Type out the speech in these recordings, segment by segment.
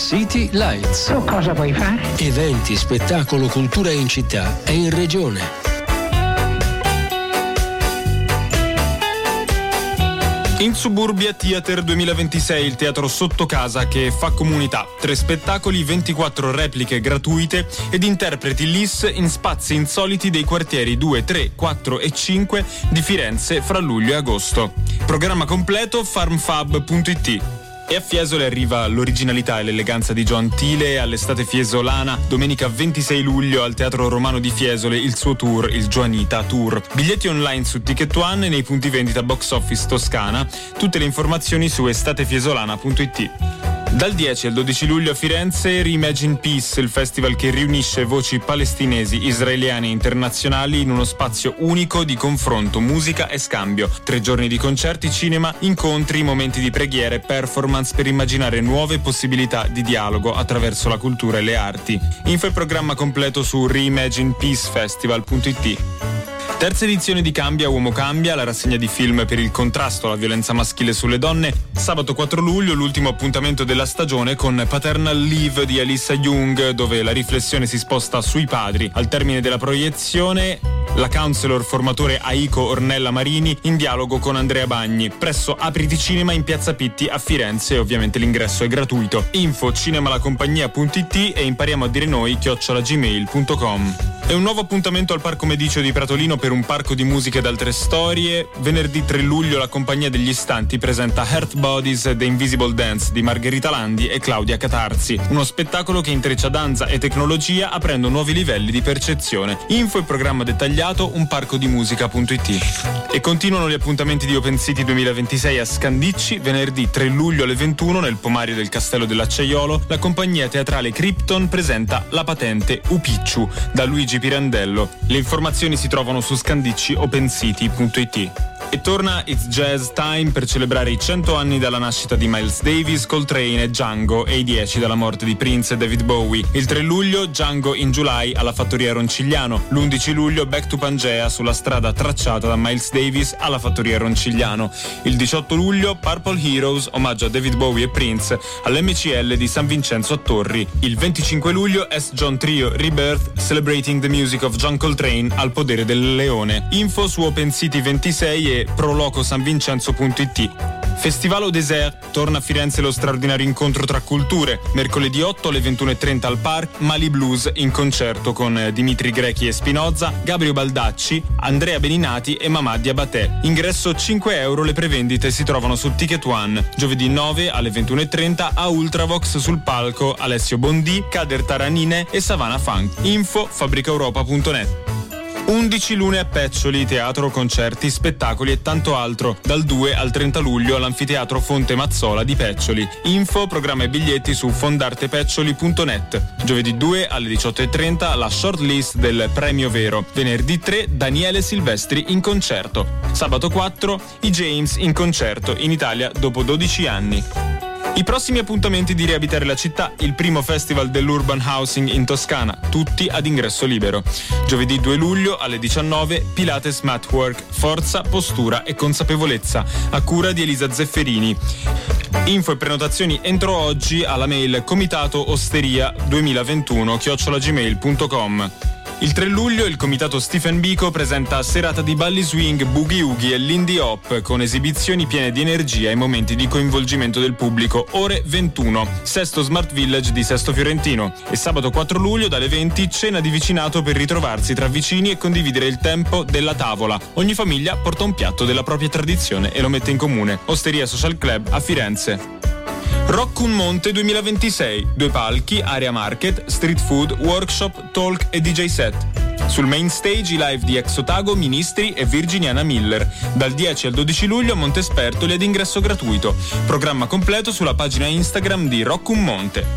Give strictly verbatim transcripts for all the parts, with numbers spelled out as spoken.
City Lights. Tu cosa vuoi fare? Eventi, spettacolo, cultura in città e in regione. In Suburbia Theater duemilaventisei, il teatro sotto casa che fa comunità. Tre spettacoli, ventiquattro repliche gratuite ed interpreti L I S in spazi insoliti dei quartieri due, tre, quattro e cinque di Firenze fra luglio e agosto. Programma completo farmfab punto it. E a Fiesole arriva l'originalità e l'eleganza di Gioan Tile all'estate fiesolana. Domenica ventisei luglio al Teatro Romano di Fiesole il suo tour, il Gioanita Tour. Biglietti online su Ticket One e nei punti vendita Box Office Toscana. Tutte le informazioni su estatefiesolana punto it. Dal dieci al dodici luglio a Firenze Reimagine Peace, il festival che riunisce voci palestinesi, israeliane e internazionali in uno spazio unico di confronto, musica e scambio. Tre giorni di concerti, cinema, incontri, momenti di preghiere, performance per immaginare nuove possibilità di dialogo attraverso la cultura e le arti. Info e programma completo su reimagine peace festival punto it. Terza edizione di Cambia Uomo Cambia, la rassegna di film per il contrasto alla violenza maschile sulle donne. Sabato quattro luglio, l'ultimo appuntamento della stagione con Paternal Leave di Alyssa Jung, dove la riflessione si sposta sui padri. Al termine della proiezione, la counselor formatore Aiko Ornella Marini in dialogo con Andrea Bagni, presso Apriti Cinema in Piazza Pitti a Firenze. Ovviamente l'ingresso è gratuito. Info cinemalacompagnia punto it e impariamo a dire noi chiocciola gmail punto com. E un nuovo appuntamento al Parco Medicio di Pratolino per un parco di musica ed altre storie. Venerdì tre luglio la Compagnia degli Istanti presenta Heart Bodies The Invisible Dance di Margherita Landi e Claudia Catarzi, uno spettacolo che intreccia danza e tecnologia aprendo nuovi livelli di percezione. Info e programma dettagliato un parco di musica punto it. E continuano gli appuntamenti di Open City duemilaventisei a Scandicci. Venerdì tre luglio alle ventuno nel pomario del Castello dell'Acciaiolo la compagnia teatrale Krypton presenta La Patente Upicciu da Luigi Pirandello. Le informazioni si trovano su scandicci open city punto it. E torna It's Jazz Time per celebrare i cento anni dalla nascita di Miles Davis, Coltrane e Django e i dieci dalla morte di Prince e David Bowie. Il tre luglio Django in July alla Fattoria Roncigliano. L'undici luglio Back to Pangea sulla strada tracciata da Miles Davis alla Fattoria Roncigliano. Il diciotto luglio Purple Heroes, omaggio a David Bowie e Prince all'M C L di San Vincenzo a Torri. Il venticinque luglio S. John Trio Rebirth Celebrating the Music of John Coltrane al Podere del Leone. Info su Open City ventisei e prolocosanvincenzo punto it. Festival au Désert, torna a Firenze lo straordinario incontro tra culture. Mercoledì otto alle ventuno e trenta al Park, Mali Blues in concerto con Dimitri Grechi e Spinoza, Gabriele Baldacci, Andrea Beninati e Mamà Diabaté. Ingresso cinque euro, le prevendite si trovano su Ticket One. Giovedì nove alle ventuno e trenta a Ultravox sul palco Alessio Bondi, Kader Taranine e Savannah Funk. Info fabbrica europa punto net. undici lune a Peccioli, teatro, concerti, spettacoli e tanto altro, dal due al trenta luglio all'Anfiteatro Fonte Mazzola di Peccioli. Info, programma e biglietti su fondartepeccioli punto net. Giovedì due alle diciotto e trenta la shortlist del Premio Vero. Venerdì tre Daniele Silvestri in concerto. Sabato quattro i James in concerto in Italia dopo dodici anni. I prossimi appuntamenti di Riabitare la città, il primo festival dell'Urban Housing in Toscana, tutti ad ingresso libero. Giovedì due luglio alle diciannove Pilates Matwork, forza, postura e consapevolezza, a cura di Elisa Zefferini. Info e prenotazioni entro oggi alla mail comitatoosteria duemilaventuno chiocciola gmail punto com. Il tre luglio il comitato Stephen Biko presenta serata di balli swing, boogie oogie e Lindy Hop con esibizioni piene di energia e momenti di coinvolgimento del pubblico. Ore ventuno, Sesto Smart Village di Sesto Fiorentino. E sabato quattro luglio dalle venti cena di vicinato per ritrovarsi tra vicini e condividere il tempo della tavola. Ogni famiglia porta un piatto della propria tradizione e lo mette in comune. Osteria Social Club a Firenze. Rock un Monte duemilaventisei, due palchi, area market, street food, workshop, talk e D J set. Sul main stage i live di Ex Otago, Ministri e Virginiana Miller. Dal dieci al dodici luglio a Montespertoli ad ingresso gratuito. Programma completo sulla pagina Instagram di Rock un Monte.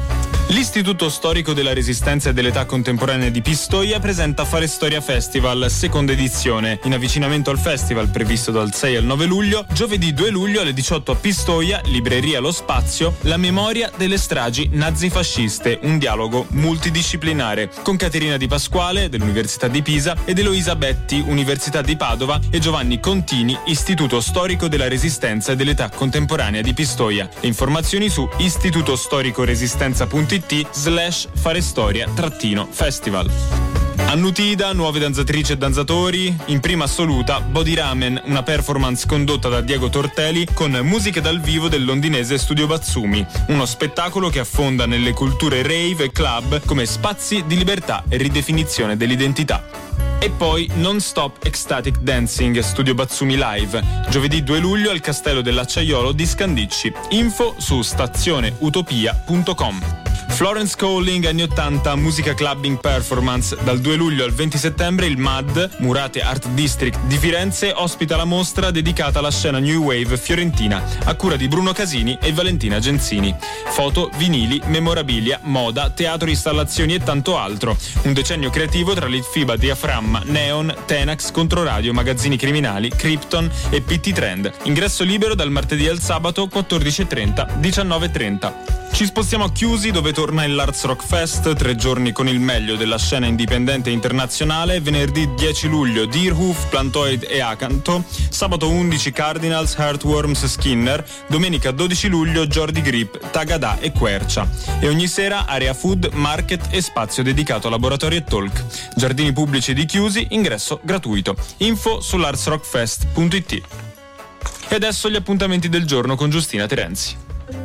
L'Istituto Storico della Resistenza e dell'Età Contemporanea di Pistoia presenta Fare Storia Festival, seconda edizione. In avvicinamento al festival, previsto dal sei al nove luglio, giovedì due luglio alle diciotto a Pistoia, libreria Lo Spazio, la memoria delle stragi nazifasciste, un dialogo multidisciplinare, con Caterina Di Pasquale, dell'Università di Pisa, ed Eloisa Betti, Università di Padova, e Giovanni Contini, Istituto Storico della Resistenza e dell'Età Contemporanea di Pistoia. Le informazioni su istitutostoricoresistenza punto it slash fare storia trattino festival. A Nutida, nuove danzatrici e danzatori. In prima assoluta, Body Ramen, una performance condotta da Diego Tortelli con musiche dal vivo del londinese Studio Batsumi, uno spettacolo che affonda nelle culture rave e club come spazi di libertà e ridefinizione dell'identità. E poi Non Stop Ecstatic Dancing, Studio Batsumi Live, giovedì due luglio al Castello dell'Acciaiolo di Scandicci. Info su stazione utopia punto com. Florence Calling anni ottanta, musica clubbing performance. Dal due luglio al venti settembre il M A D, Murate Art District di Firenze, ospita la mostra dedicata alla scena New Wave fiorentina, a cura di Bruno Casini e Valentina Genzini. Foto, vinili, memorabilia, moda, teatro, installazioni e tanto altro. Un decennio creativo tra l'Itfiba, Diaframma, Neon, Tenax, Controradio, Magazzini Criminali, Krypton e P T Trend. Ingresso libero dal martedì al sabato quattordici e trenta, diciannove e trenta. Ci spostiamo a Chiusi, dove torna il L'Arts Rock Fest, tre giorni con il meglio della scena indipendente internazionale. Venerdì dieci luglio Deerhoof, Plantoid e Acanto, sabato undici Cardinals, Heartworms, Skinner, domenica dodici luglio Jordi Grip, Tagada e Quercia. E ogni sera area food, market e spazio dedicato a laboratori e talk. Giardini pubblici di Chiusi, ingresso gratuito. Info sull'arts rock fest punto it. E adesso gli appuntamenti del giorno con Giustina Terenzi.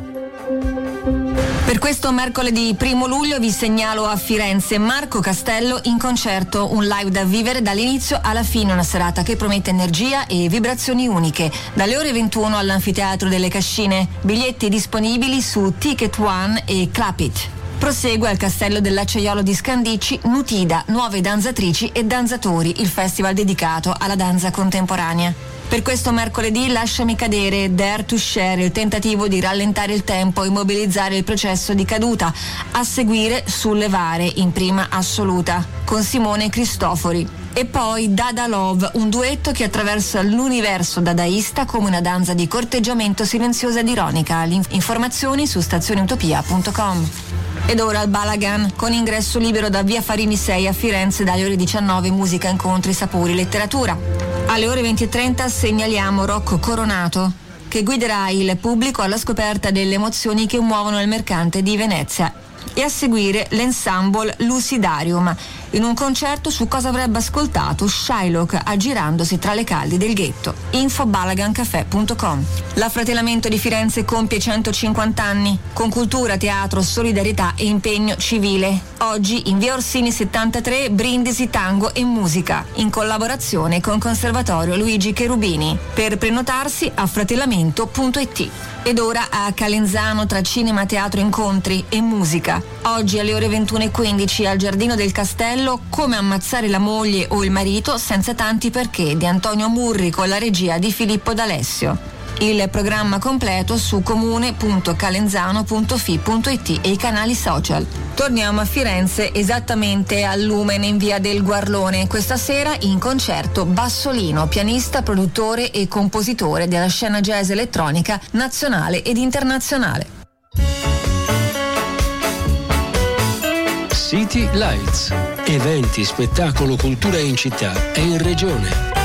Per questo mercoledì primo luglio vi segnalo a Firenze Marco Castello in concerto, un live da vivere dall'inizio alla fine, una serata che promette energia e vibrazioni uniche. Dalle ore ventuno all'Anfiteatro delle Cascine, biglietti disponibili su Ticket One e Clap It. Prosegue al Castello dell'Acciaiolo di Scandicci Nutida, nuove danzatrici e danzatori, il festival dedicato alla danza contemporanea. Per questo mercoledì Lasciami cadere, Dare to Share, il tentativo di rallentare il tempo e mobilizzare il processo di caduta. A seguire Sullevare, in prima assoluta, con Simone Cristofori. E poi Dada Love, un duetto che attraversa l'universo dadaista come una danza di corteggiamento silenziosa ed ironica. Le informazioni su stazione utopia punto com. Ed ora al Balagan, con ingresso libero da via Farini sei a Firenze dalle ore diciannove, musica, incontri, sapori, letteratura. Alle ore venti e trenta segnaliamo Rocco Coronato, che guiderà il pubblico alla scoperta delle emozioni che muovono il mercante di Venezia. E a seguire l'ensemble Lucidarium, in un concerto su cosa avrebbe ascoltato Shylock aggirandosi tra le caldi del ghetto. Info balagancafè punto com. L'affratellamento di Firenze compie centocinquanta anni, con cultura, teatro, solidarietà e impegno civile. Oggi in via Orsini settantatré, Brindisi Tango e Musica, in collaborazione con Conservatorio Luigi Cherubini. Per prenotarsi affratellamento punto it. Ed ora a Calenzano, tra cinema, teatro, incontri e musica. Oggi alle ore ventuno e quindici al Giardino del Castello, Come ammazzare la moglie o il marito senza tanti perché, di Antonio Murri, con la regia di Filippo D'Alessio. Il programma completo su comune punto calenzano punto fi punto it e i canali social. Torniamo a Firenze esattamente al Lumen in via del Guarlone. Questa sera in concerto Bassolino, pianista, produttore e compositore della scena jazz elettronica nazionale ed internazionale. City Lights. Eventi, spettacolo, cultura in città e in regione.